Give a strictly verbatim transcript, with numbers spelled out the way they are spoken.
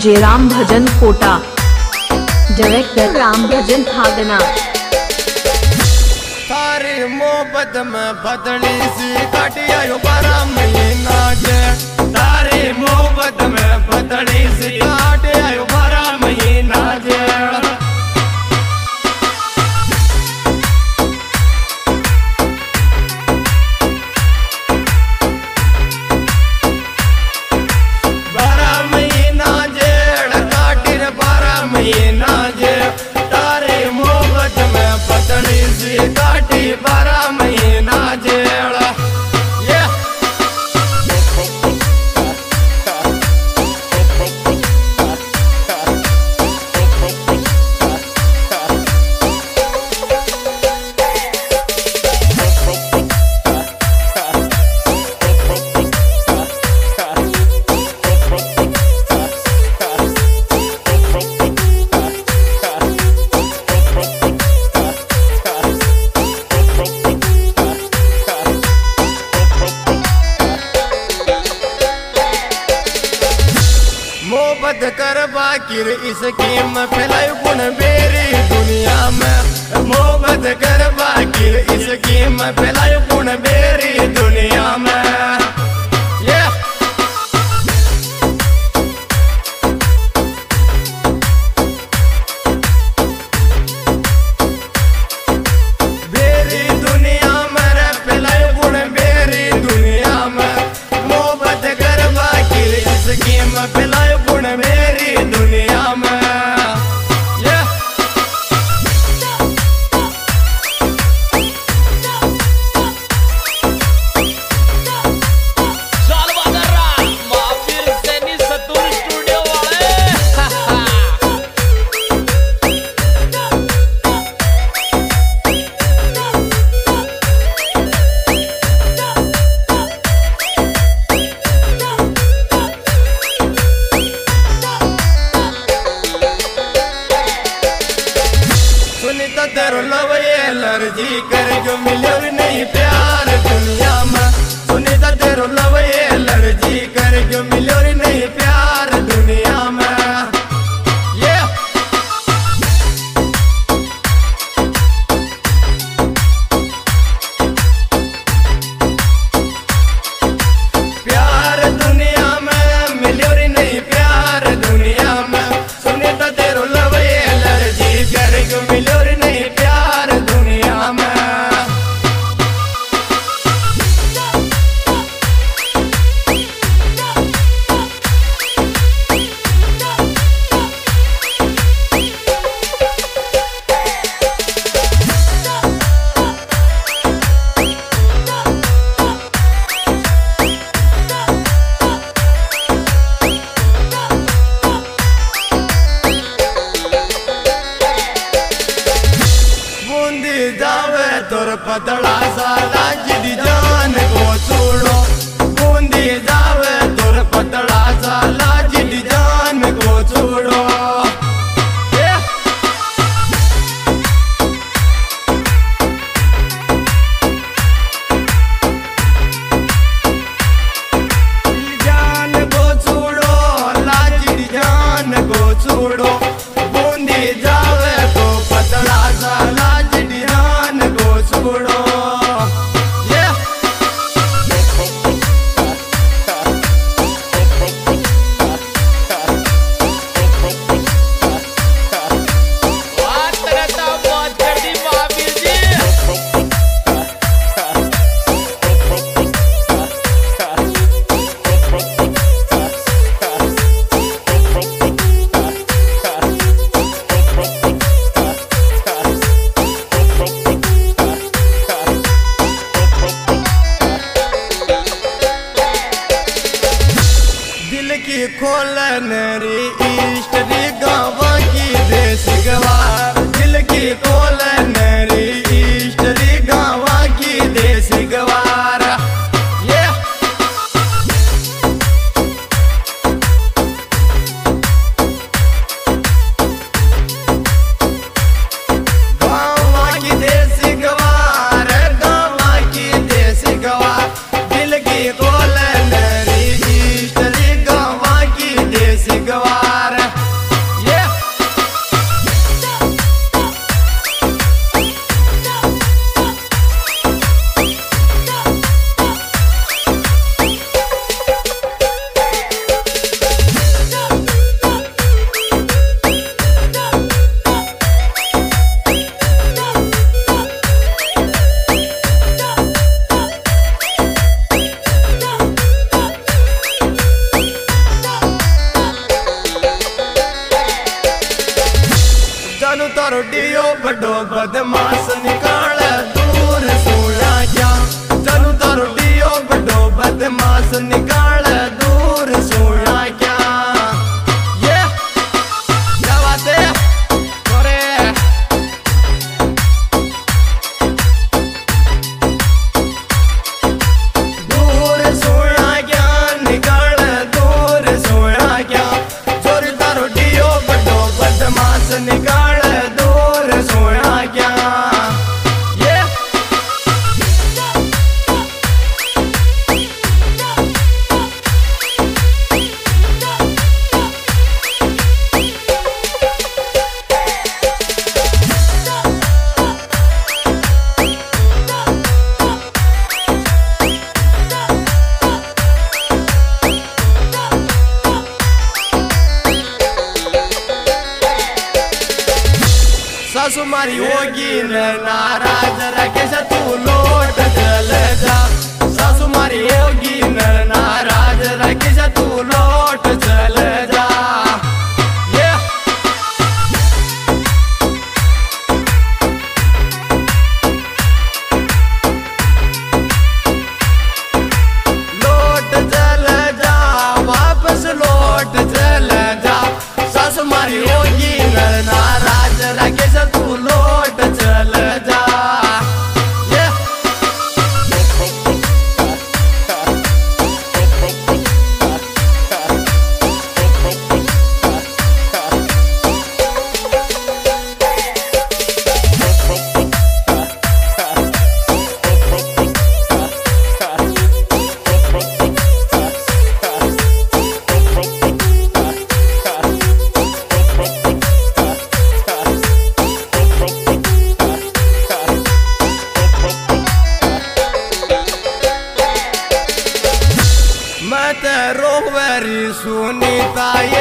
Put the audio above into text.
DJ Ram Bhajan Kota, director Ram Bhajan भागना। तारी मोहब्बत में बदली सी काटी आयो बारह महीना जे, तारी मोहब्बत में बदली सी काटी आयो बारह महीना जे। बारह महीना जेड़ काटी रे बारह महीना जे, तारी मोहब्बत में बदली सी काटी बारह महीना जेड़। मोहब्बत कर बाकिर इस गेम फैलाय गुण मेरी दुनिया में, मोहब्बत कर बाकिर इस गेम फैलाय गुण मेरी दुनिया में। तेरो लव एलर्जी कर जो मिलो नहीं प्यार दुनिया में, सुनीता तेरो लव एलर्जी कर जो मिलो नहीं प्यार दुनिया में। प्यार दुनिया में मिलो नहीं प्यार दुनिया में, सुनीता तेरो लव एलर्जी कर जो मिलो जावे तोर पतला साला जिदी जान को छोड़ो, बूंदी जावे तोर पतला साला जिदी जान को छोड़ो। जान को छोड़ो लाजिदी जान को छोड़ो, बूंदी जावे तो पतला साला छोड़ो। जानू तारो डियो बड़ो बदमाश निकाल दूर सोया क्या जानू तारो डियो बड़ो बदमाश निकाल दूर सोया क्या ये क्या बात है अरे दूर सोया क्या निकाल दूर सोया क्या जोर तारो डियो बड़ो बदमाश निकाल दूर सोया क्या ये सासू मारी होगी न नाराज रखे से तू लौट चल जा सासू मारी होगी न नाराज रखे से तू लौट चल जा ये लौट चल जा वापस लौट चल जा सासू मारी होगी न नाराज रखे से तू लौट चल जा ये मैं तेरो वेरी सुनी ताई